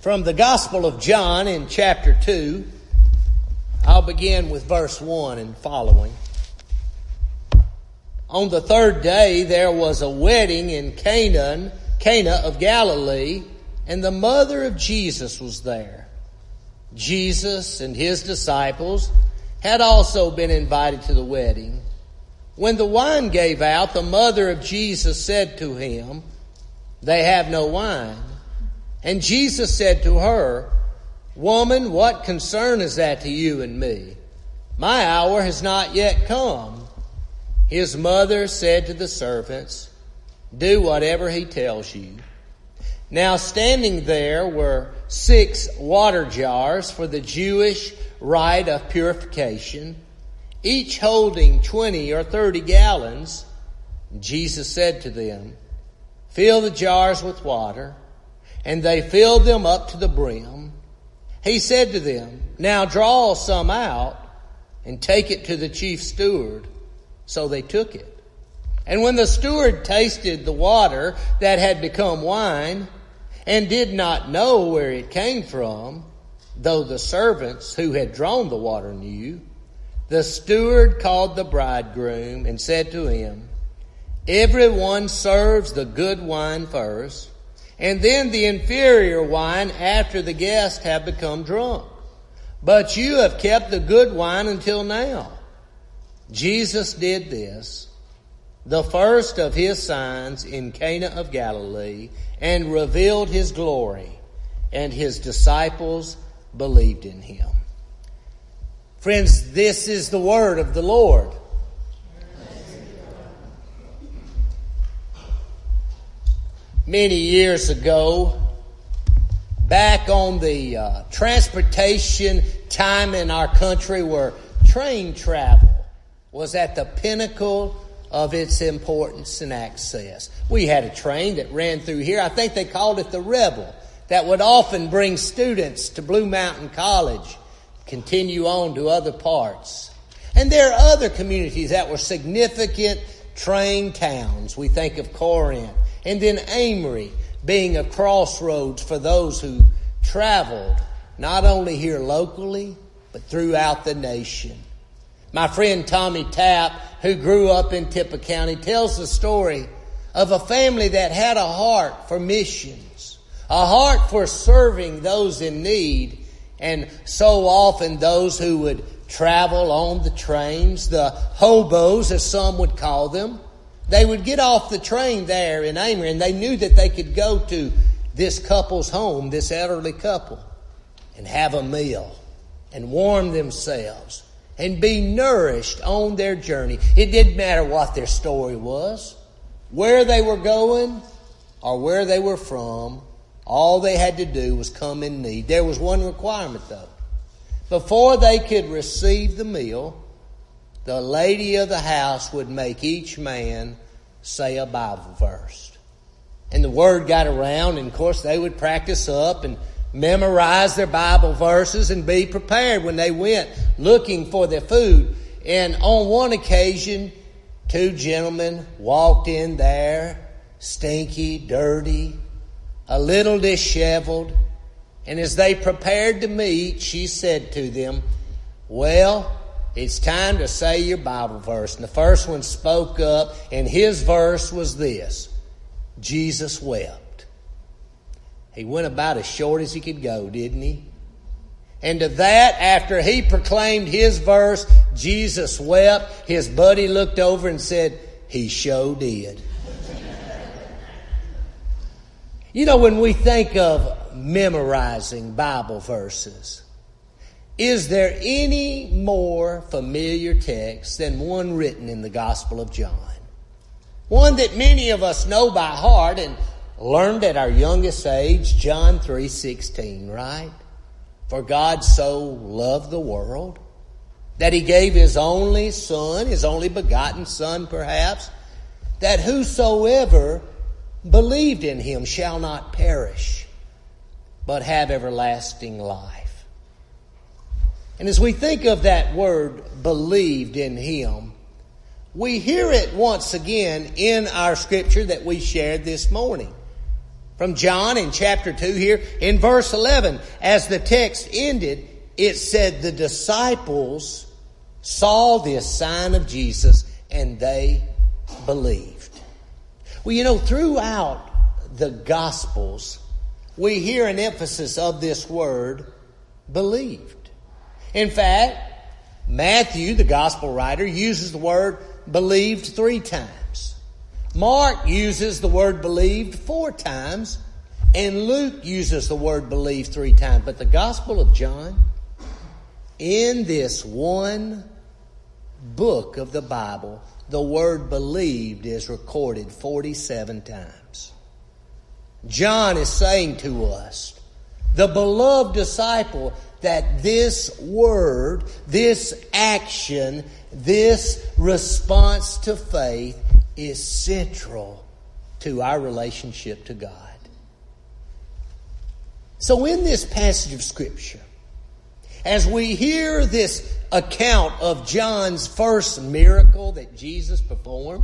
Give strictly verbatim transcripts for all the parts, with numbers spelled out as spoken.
From the Gospel of John in chapter two, I'll begin with verse one and following. On the third day there was a wedding in Cana, Cana of Galilee, and the mother of Jesus was there. Jesus and his disciples had also been invited to the wedding. When the wine gave out, the mother of Jesus said to him, "They have no wine." And Jesus said to her, "Woman, what concern is that to you and me? My hour has not yet come." His mother said to the servants, "Do whatever he tells you." Now standing there were six water jars for the Jewish rite of purification, each holding twenty or thirty gallons. Jesus said to them, "Fill the jars with water." And they filled them up to the brim. He said to them, "Now draw some out and take it to the chief steward." So they took it. And when the steward tasted the water that had become wine and did not know where it came from, though the servants who had drawn the water knew, the steward called the bridegroom and said to him, "Everyone serves the good wine first, and then the inferior wine after the guests have become drunk. But you have kept the good wine until now." Jesus did this, the first of his signs in Cana of Galilee, and revealed his glory, and his disciples believed in him. Friends, this is the word of the Lord. Many years ago, back on the uh, transportation time in our country where train travel was at the pinnacle of its importance and access. We had a train that ran through here. I think they called it the Rebel, that would often bring students to Blue Mountain College, continue on to other parts. And there are other communities that were significant train towns. We think of Corinth. And then Amory being a crossroads for those who traveled, not only here locally, but throughout the nation. My friend Tommy Tapp, who grew up in Tippah County, tells the story of a family that had a heart for missions, a heart for serving those in need, and so often those who would travel on the trains, the hobos as some would call them. They would get off the train there in Amory, and they knew that they could go to this couple's home, this elderly couple, and have a meal and warm themselves and be nourished on their journey. It didn't matter what their story was, where they were going, or where they were from. All they had to do was come in need. There was one requirement, though. Before they could receive the meal, the lady of the house would make each man say a Bible verse. And the word got around, and of course they would practice up and memorize their Bible verses and be prepared when they went looking for their food. And on one occasion, two gentlemen walked in there, stinky, dirty, a little disheveled. And as they prepared to meet, she said to them, "Well, it's time to say your Bible verse." And the first one spoke up, and his verse was this: Jesus wept. He went about as short as he could go, didn't he? And to that, after he proclaimed his verse, Jesus wept, his buddy looked over and said, "He sure did." You know, when we think of memorizing Bible verses, is there any more familiar text than one written in the Gospel of John? One that many of us know by heart and learned at our youngest age, John three sixteen, right? For God so loved the world that he gave his only Son, his only begotten Son perhaps, that whosoever believed in him shall not perish, but have everlasting life. And as we think of that word, believed in him, we hear it once again in our scripture that we shared this morning. From John in chapter two here in verse eleven, as the text ended, it said the disciples saw this sign of Jesus and they believed. Well, you know, throughout the Gospels, we hear an emphasis of this word, believed. In fact, Matthew, the Gospel writer, uses the word believed three times. Mark uses the word believed four times. And Luke uses the word believed three times. But the Gospel of John, in this one book of the Bible, the word believed is recorded forty-seven times. John is saying to us, the beloved disciple, that this word, this action, this response to faith is central to our relationship to God. So in this passage of Scripture, as we hear this account of John's first miracle that Jesus performed,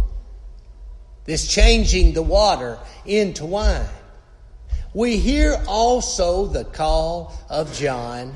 this changing the water into wine, we hear also the call of John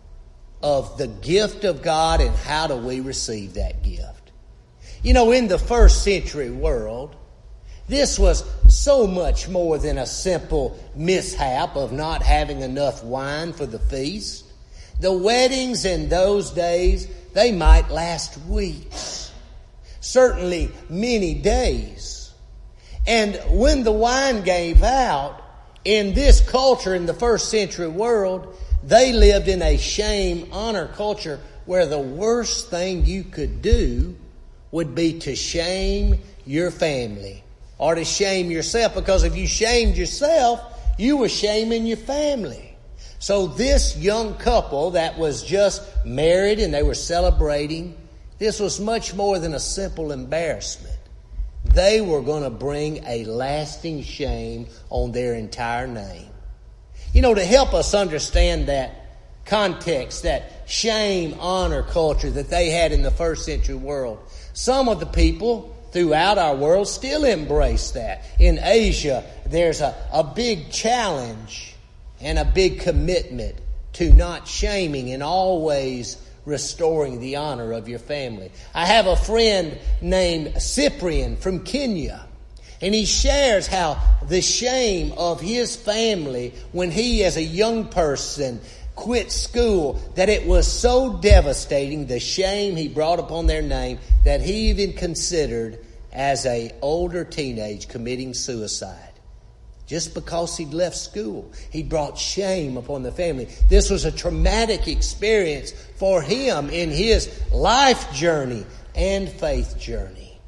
of the gift of God and how do we receive that gift. You know, in the first century world, this was so much more than a simple mishap of not having enough wine for the feast. The weddings in those days, they might last weeks, certainly many days. And when the wine gave out, in this culture, in the first century world, they lived in a shame-honor culture where the worst thing you could do would be to shame your family or to shame yourself, because if you shamed yourself, you were shaming your family. So this young couple that was just married and they were celebrating, this was much more than a simple embarrassment. They were going to bring a lasting shame on their entire name. You know, to help us understand that context, that shame, honor culture that they had in the first century world, some of the people throughout our world still embrace that. In Asia, there's a, a big challenge and a big commitment to not shaming and always restoring the honor of your family. I have a friend named Cyprian from Kenya, and he shares how the shame of his family when he as a young person quit school, that it was so devastating, the shame he brought upon their name, that he even considered as a older teenage committing suicide. Just because he'd left school, he brought shame upon the family. This was a traumatic experience for him in his life journey and faith journey.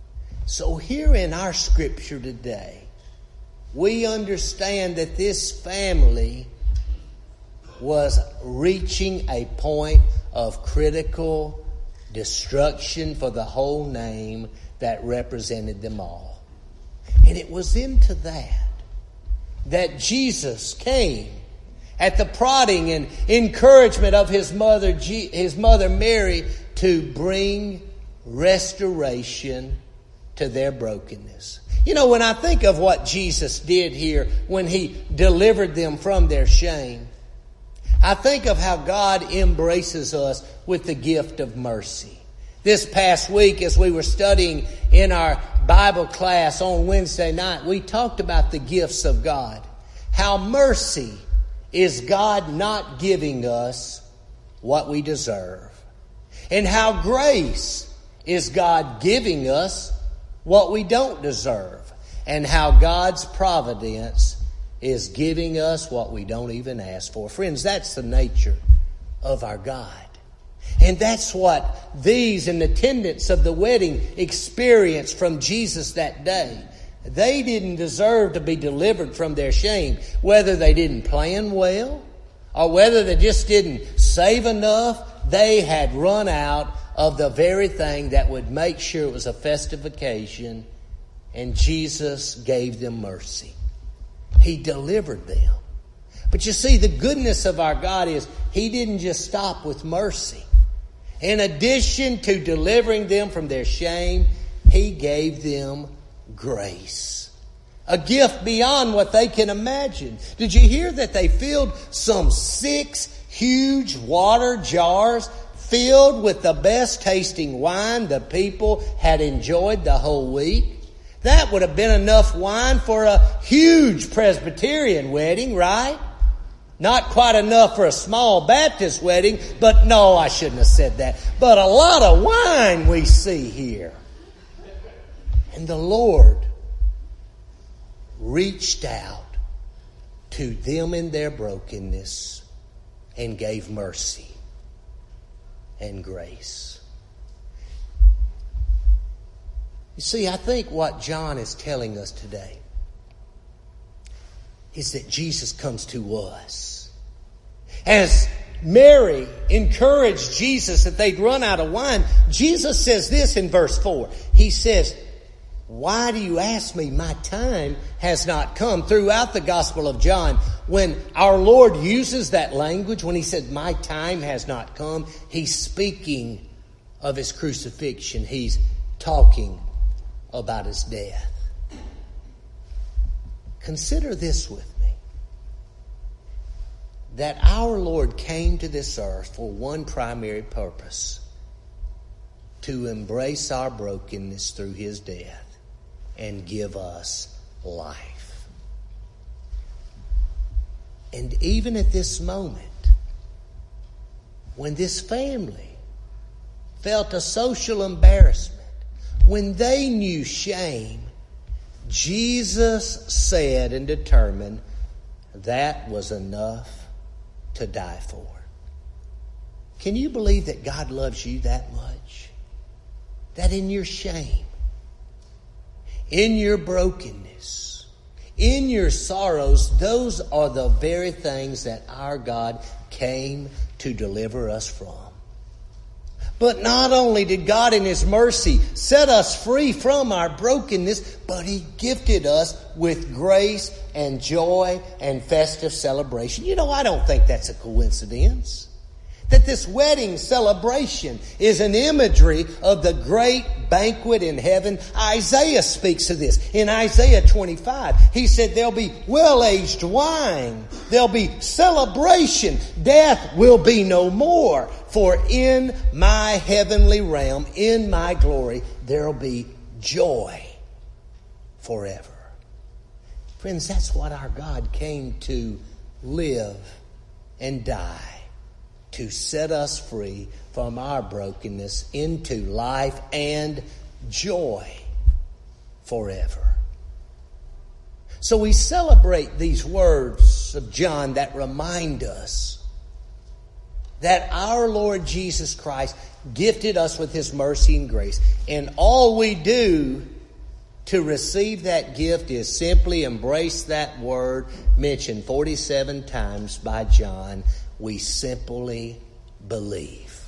So here in our scripture today, we understand that this family was reaching a point of critical destruction for the whole name that represented them all. And it was into that that Jesus came at the prodding and encouragement of his mother, his mother Mary, to bring restoration to their brokenness. You know, when I think of what Jesus did here when he delivered them from their shame, I think of how God embraces us with the gift of mercy. This past week, as we were studying in our Bible class on Wednesday night, we talked about the gifts of God. How mercy is God not giving us what we deserve. And how grace is God giving us what we don't deserve. And how God's providence is giving us what we don't even ask for. Friends, that's the nature of our God. And that's what these in attendance of the wedding experienced from Jesus that day. They didn't deserve to be delivered from their shame, whether they didn't plan well or whether they just didn't save enough. They had run out of the very thing that would make sure it was a festive occasion, and Jesus gave them mercy. He delivered them. But you see, the goodness of our God is He didn't just stop with mercy. In addition to delivering them from their shame, He gave them grace. A gift beyond what they can imagine. Did you hear that they filled some six huge water jars filled with the best tasting wine the people had enjoyed the whole week? That would have been enough wine for a huge Presbyterian wedding, right? Not quite enough for a small Baptist wedding, but no, I shouldn't have said that. But a lot of wine we see here. And the Lord reached out to them in their brokenness and gave mercy and grace. You see, I think what John is telling us today is that Jesus comes to us. As Mary encouraged Jesus that they'd run out of wine, Jesus says this in verse four. He says, "Why do you ask me? My time has not come." Throughout the Gospel of John, when our Lord uses that language, when he said, "My time has not come," he's speaking of his crucifixion. He's talking about his death. Consider this with me, that our Lord came to this earth for one primary purpose: to embrace our brokenness through his death and give us life. And even at this moment, when this family felt a social embarrassment, when they knew shame, Jesus said and determined that was enough to die for. Can you believe that God loves you that much? That in your shame, in your brokenness, in your sorrows, those are the very things that our God came to deliver us from. But not only did God in his mercy set us free from our brokenness, but he gifted us with grace and joy and festive celebration. You know, I don't think that's a coincidence. That this wedding celebration is an imagery of the great banquet in heaven. Isaiah speaks of this. In Isaiah twenty-five, he said there'll be well-aged wine. There'll be celebration. Death will be no more. For in my heavenly realm, in my glory, there'll be joy forever. Friends, that's what our God came to live and die. To set us free from our brokenness into life and joy forever. So we celebrate these words of John that remind us that our Lord Jesus Christ gifted us with his mercy and grace. And all we do to receive that gift is simply embrace that word mentioned forty-seven times by John. We simply believe.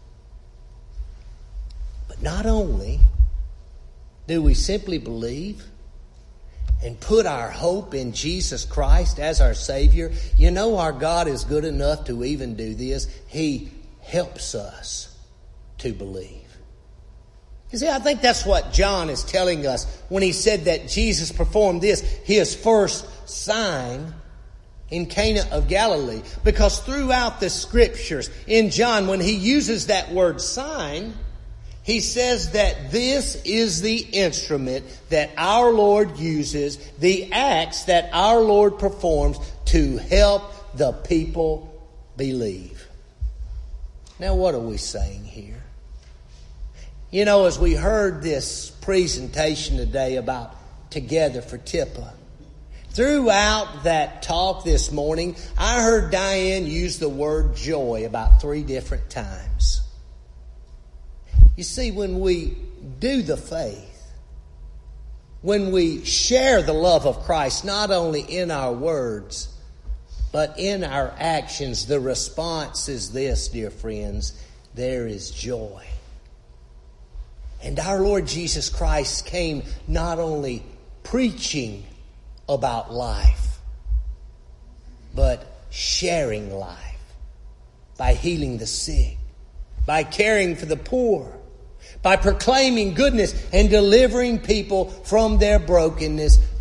But not only do we simply believe and put our hope in Jesus Christ as our Savior, you know our God is good enough to even do this. He helps us to believe. You see, I think that's what John is telling us when he said that Jesus performed this, his first sign in Cana of Galilee. Because throughout the scriptures, in John, when he uses that word sign, he says that this is the instrument that our Lord uses, the acts that our Lord performs to help the people believe. Now, what are we saying here? You know, as we heard this presentation today about Together for Tippa, throughout that talk this morning, I heard Diane use the word joy about three different times. You see, when we do the faith, when we share the love of Christ, not only in our words, but in our actions, the response is this, dear friends: there is joy. And our Lord Jesus Christ came not only preaching about life, but sharing life by healing the sick, by caring for the poor, by proclaiming goodness and delivering people from their brokenness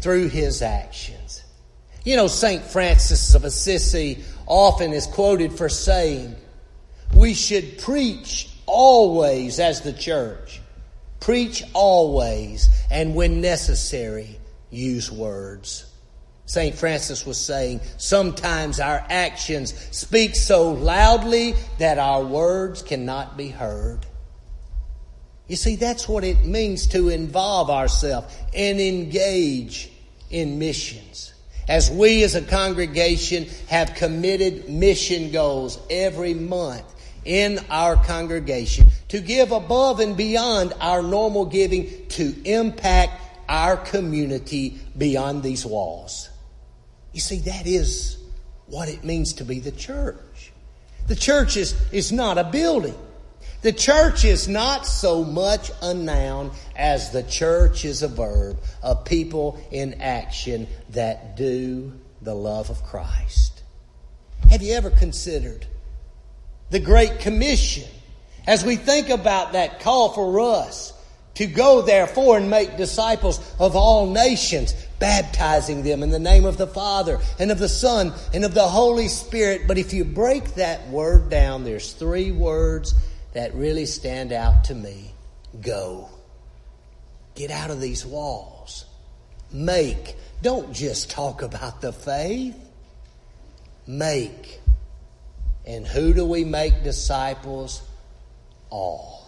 through his actions. You know, Saint Francis of Assisi often is quoted for saying, we should preach always as the church. Preach always, and when necessary, use words. Saint Francis was saying, sometimes our actions speak so loudly that our words cannot be heard. You see, that's what it means to involve ourselves and engage in missions. As we as a congregation have committed mission goals every month in our congregation to give above and beyond our normal giving to impact our community beyond these walls. You see, that is what it means to be the church. The church is, is not a building. The church is not so much a noun as the church is a verb, a people in action that do the love of Christ. Have you ever considered the Great Commission as we think about that call for us to go therefore and make disciples of all nations, baptizing them in the name of the Father and of the Son and of the Holy Spirit? But if you break that word down, there's three words that really stand out to me. Go. Get out of these walls. Make. Don't just talk about the faith. Make. And who do we make disciples? All.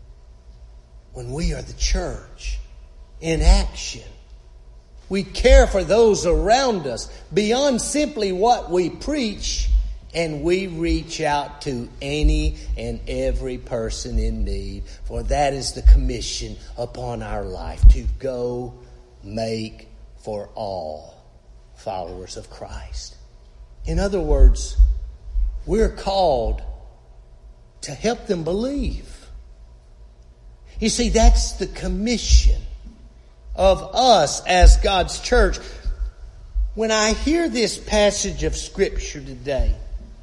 When we are the church in action, we care for those around us beyond simply what we preach, and we reach out to any and every person in need. For that is the commission upon our life, to go make for all followers of Christ. In other words, we're called to help them believe. You see, that's the commission of us as God's church. When I hear this passage of Scripture today,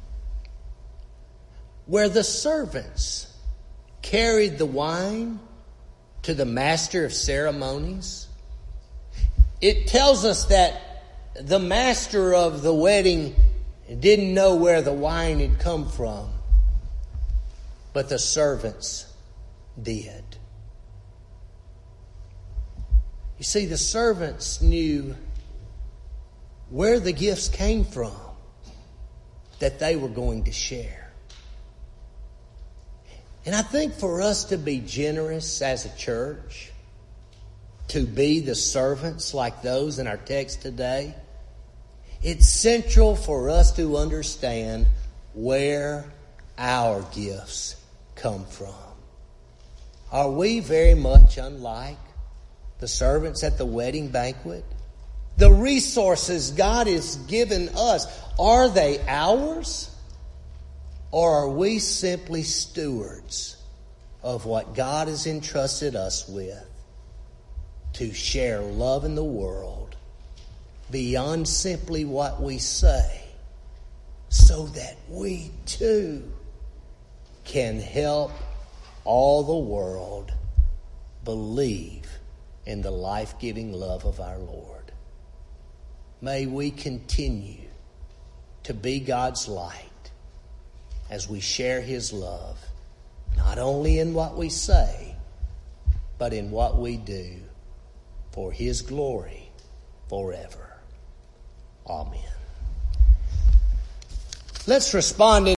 where the servants carried the wine to the master of ceremonies, it tells us that the master of the wedding didn't know where the wine had come from, but the servants did. You see, the servants knew where the gifts came from that they were going to share. And I think for us to be generous as a church, to be the servants like those in our text today, it's central for us to understand where our gifts come from. Are we very much unlike the servants at the wedding banquet? The resources God has given us, are they ours? Or are we simply stewards of what God has entrusted us with to share love in the world beyond simply what we say, so that we too can help all the world believe in the life-giving love of our Lord? May we continue to be God's light as we share His love, not only in what we say, but in what we do, for His glory forever. Amen. Let's respond in